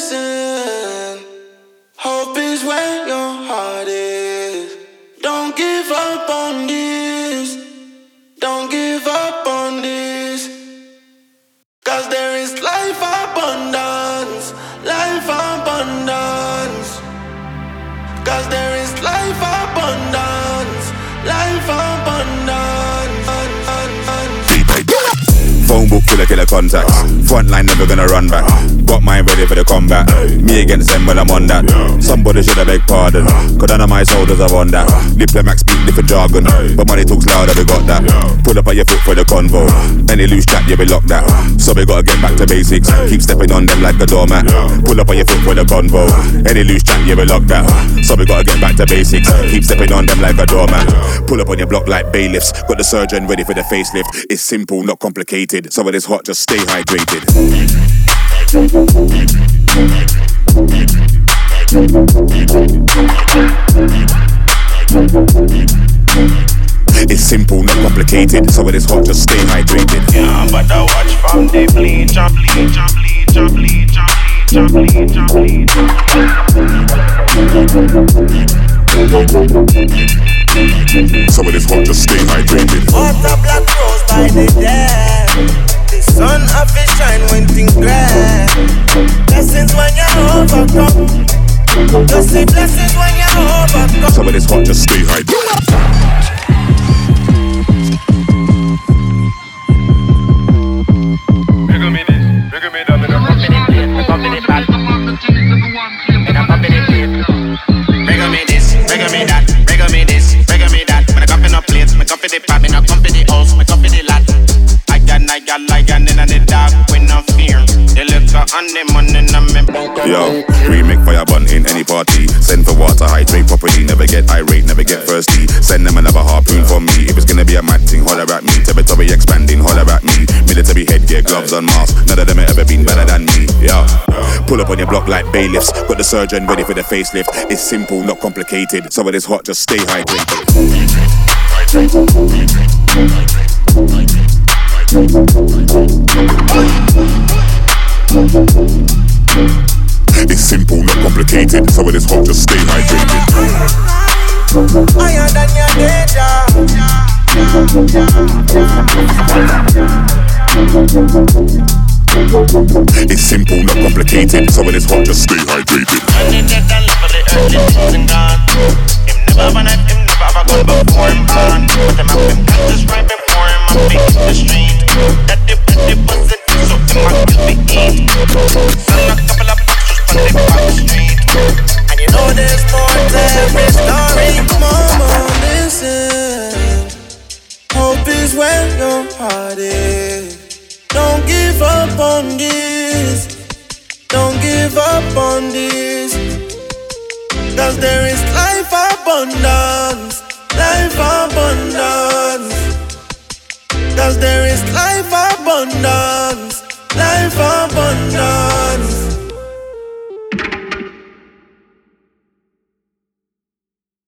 listen. Hope is where your heart is. Don't give up on this. Don't give up on this. Cause there is life abundance. Life abundance. Cause there is life abundance. Life abundance. Phone book, killer contacts. Frontline never gonna run back. Got mine ready for the combat. Me against them when I'm on that. Somebody should have beg pardon. Cause none of my soldiers are on that. Diplomats speak different jargon, but money talks louder, we got that. Pull up on your foot for the convo. Any loose chat, yeah, we lock that. So we gotta get back to basics. Keep stepping on them like a doormat. Pull up on your foot for the convo. Any loose chat, yeah, we lock that. So we gotta get back to basics. Keep stepping on them like a doormat. Pull up on your block like bailiffs. Got the surgeon ready for the facelift. It's simple, not complicated. So when it's hot, just stay hydrated. It's simple, not complicated. So when it's hot, just stay hydrated. Yeah, but I watch from the bleach, So when it's hot, just stay hydrated. Water black rose by the dam. The sun up is shine when things grand. Blessings when you're overcome. Just say blessings when you're overcome. So when it's hot, just stay hydrated. Yo, we make fire bun in any party. Send for water, hydrate properly. Never get irate, never get thirsty. Send them another harpoon from me. If it's gonna be a mad thing, holler at me. Territory expanding, holler at me. Military headgear, gloves and masks. None of them have ever been better than me. Yeah, pull up on your block like bailiffs. Got the surgeon ready for the facelift. It's simple, not complicated. So when it's hot, just stay hydrated. It's simple, not complicated. So when it's hot, just stay hydrated. Higher than your danger. It's simple, not complicated. So when it's hot, just stay hydrated. And you know there's more to every story. Mama, listen. Hope is where your heart is. Don't give up on this. Don't give up on this. Cause there is life abundance. Life abundance. Cause there is life abundance. Life abundance.